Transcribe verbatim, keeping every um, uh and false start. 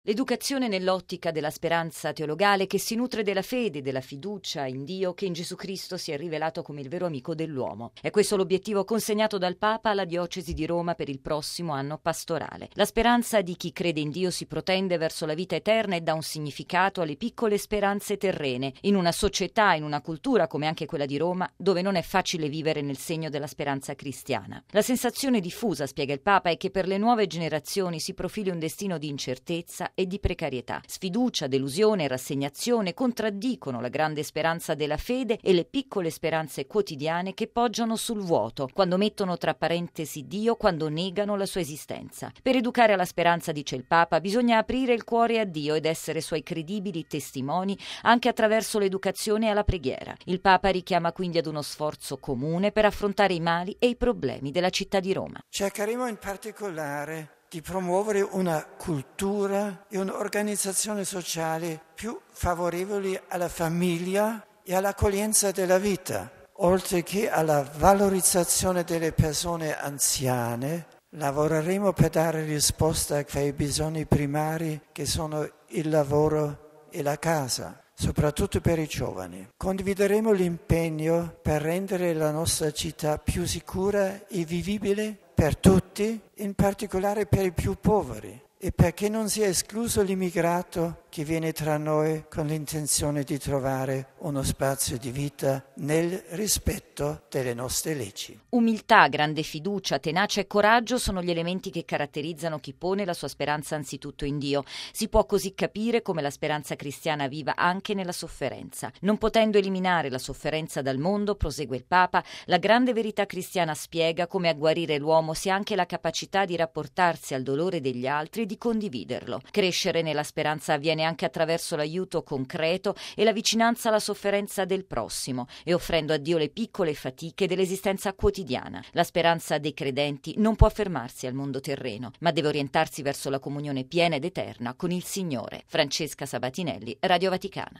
L'educazione nell'ottica della speranza teologale che si nutre della fede e della fiducia in Dio che in Gesù Cristo si è rivelato come il vero amico dell'uomo. È questo l'obiettivo consegnato dal Papa alla Diocesi di Roma per il prossimo anno pastorale. La speranza di chi crede in Dio si protende verso la vita eterna e dà un significato alle piccole speranze terrene, in una società, in una cultura come anche quella di Roma, dove non è facile vivere nel segno della speranza cristiana. La sensazione diffusa, spiega il Papa, è che per le nuove generazioni si profili un destino di incertezza e di precarietà. Sfiducia, delusione e rassegnazione contraddicono la grande speranza della fede e le piccole speranze quotidiane che poggiano sul vuoto, quando mettono tra parentesi Dio, quando negano la sua esistenza. Per educare alla speranza, dice il Papa, bisogna aprire il cuore a Dio ed essere suoi credibili testimoni anche attraverso l'educazione e alla preghiera. Il Papa richiama quindi ad uno sforzo comune per affrontare i mali e i problemi della città di Roma. Cercheremo in particolare di promuovere una cultura e un'organizzazione sociale più favorevoli alla famiglia e all'accoglienza della vita, oltre che alla valorizzazione delle persone anziane. Lavoreremo per dare risposta a quei bisogni primari che sono il lavoro e la casa, soprattutto per i giovani. Condivideremo l'impegno per rendere la nostra città più sicura e vivibile per tutti, in particolare per i più poveri, e perché non sia escluso l'immigrato che viene tra noi con l'intenzione di trovare uno spazio di vita nel rispetto delle nostre leggi. Umiltà, grande fiducia, tenacia e coraggio sono gli elementi che caratterizzano chi pone la sua speranza anzitutto in Dio. Si può così capire come la speranza cristiana viva anche nella sofferenza. Non potendo eliminare la sofferenza dal mondo, prosegue il Papa, la grande verità cristiana spiega come a guarire l'uomo sia anche la capacità di rapportarsi al dolore degli altri e di condividerlo. Crescere nella speranza avviene anche attraverso l'aiuto concreto e la vicinanza alla sofferenza del prossimo e offrendo a Dio le piccole fatiche dell'esistenza quotidiana. La speranza dei credenti non può fermarsi al mondo terreno, ma deve orientarsi verso la comunione piena ed eterna con il Signore. Francesca Sabatinelli, Radio Vaticana.